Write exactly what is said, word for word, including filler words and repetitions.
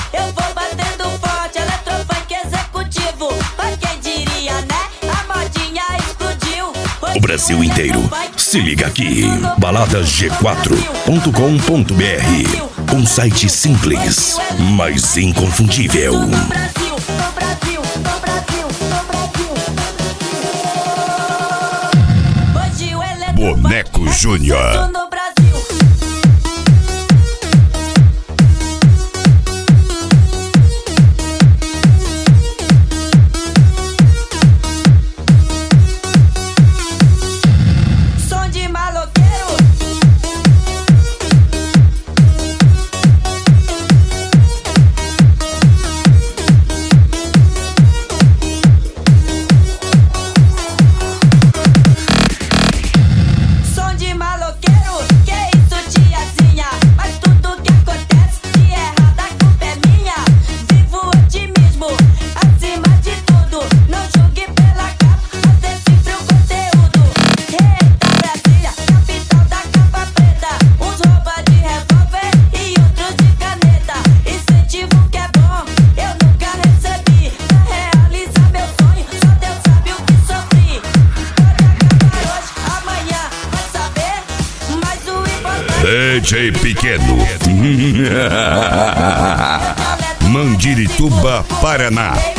eu vou batendo forte, eletrofunk executivo. Mas quem diria, né? A modinha explodiu. O Brasil inteiro se liga aqui. balada g quatro ponto com ponto b r. Um site simples, mas inconfundível. No Brasil, no Brasil, no Brasil, no Brasil. Hoje o eletrofunk Boneco é Júnior. sucesso no Brasil. Som de maloqueiro. Som de maloqueiro, que isso, tiazinha? Mas tudo que acontece de errado, a culpa é minha. Vivo o otimismo, acima de tudo. Não julgue pela capa, mas decifre o conteúdo. Eita Brasília, capital da capa preta. Uns rouba de revólver e outros de caneta. Incentivo que é bom, eu nunca recebi. Pra realizar meu sonho, só Deus sabe o que sofri. Pode acabar hoje, amanhã vai saber. Mas o importante D J Pequeno. Mandirituba, Paraná.